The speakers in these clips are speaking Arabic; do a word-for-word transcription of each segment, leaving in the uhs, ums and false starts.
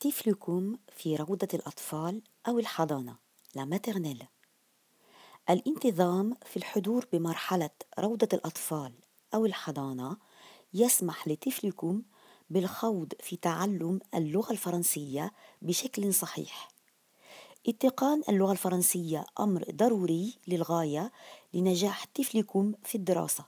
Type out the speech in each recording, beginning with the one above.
طفلكم في روضة الأطفال أو الحضانة لا ماترنيل. الانتظام في الحضور بمرحلة روضة الأطفال أو الحضانة يسمح لطفلكم بالخوض في تعلم اللغة الفرنسية بشكل صحيح. اتقان اللغة الفرنسية أمر ضروري للغاية لنجاح طفلكم في الدراسة.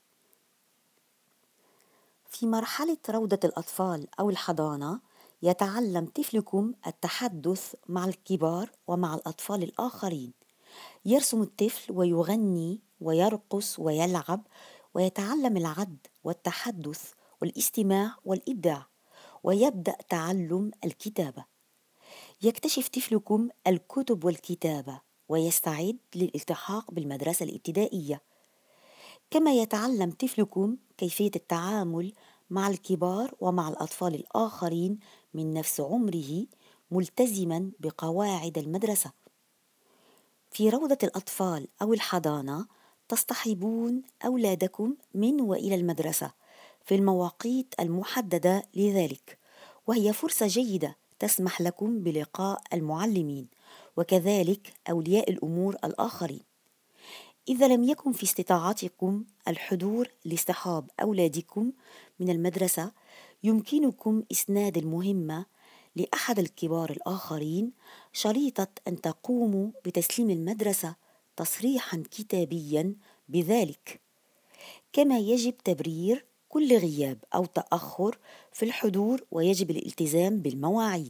في مرحلة روضة الأطفال أو الحضانة يتعلم طفلكم التحدث مع الكبار ومع الأطفال الآخرين. يرسم الطفل ويغني ويرقص ويلعب، ويتعلم العد والتحدث والاستماع والإبداع، ويبدأ تعلم الكتابة. يكتشف طفلكم الكتب والكتابة ويستعد للالتحاق بالمدرسة الابتدائية. كما يتعلم طفلكم كيفية التعامل مع الكبار ومع الأطفال الآخرين من نفس عمره، ملتزماً بقواعد المدرسة. في روضة الأطفال أو الحضانة تصطحبون أولادكم من وإلى المدرسة في المواقيت المحددة لذلك، وهي فرصة جيدة تسمح لكم بلقاء المعلمين وكذلك أولياء الأمور الآخرين. إذا لم يكن في استطاعتكم الحضور لاصطحاب أولادكم من المدرسة، يمكنكم إسناد المهمة لأحد الكبار الآخرين، شريطة أن تقوموا بتسليم المدرسة تصريحاً كتابياً بذلك. كما يجب تبرير كل غياب أو تأخر في الحضور، ويجب الالتزام بالمواعيد.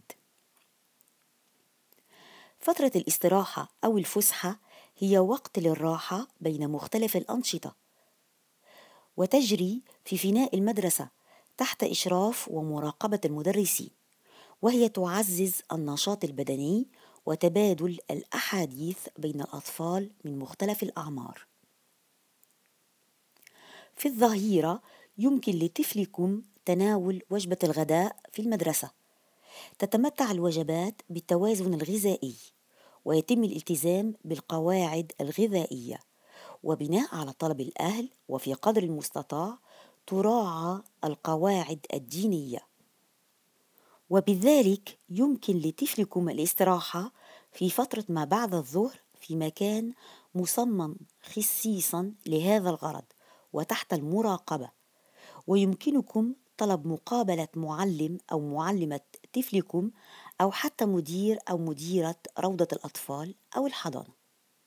فترة الاستراحة أو الفسحة هي وقت للراحة بين مختلف الأنشطة، وتجري في فناء المدرسة تحت إشراف ومراقبة المدرسين، وهي تعزز النشاط البدني وتبادل الأحاديث بين الأطفال من مختلف الأعمار. في الظهيرة يمكن لطفلكم تناول وجبة الغداء في المدرسة. تتمتع الوجبات بالتوازن الغذائي، ويتم الالتزام بالقواعد الغذائية وبناء على طلب الأهل، وفي قدر المستطاع تراعى القواعد الدينية. وبذلك يمكن لطفلكم الاستراحة في فترة ما بعد الظهر في مكان مصمم خصيصا لهذا الغرض وتحت المراقبة. ويمكنكم طلب مقابلة معلم أو معلمة طفلكم، أو حتى مدير أو مديرة روضة الأطفال أو الحضانة.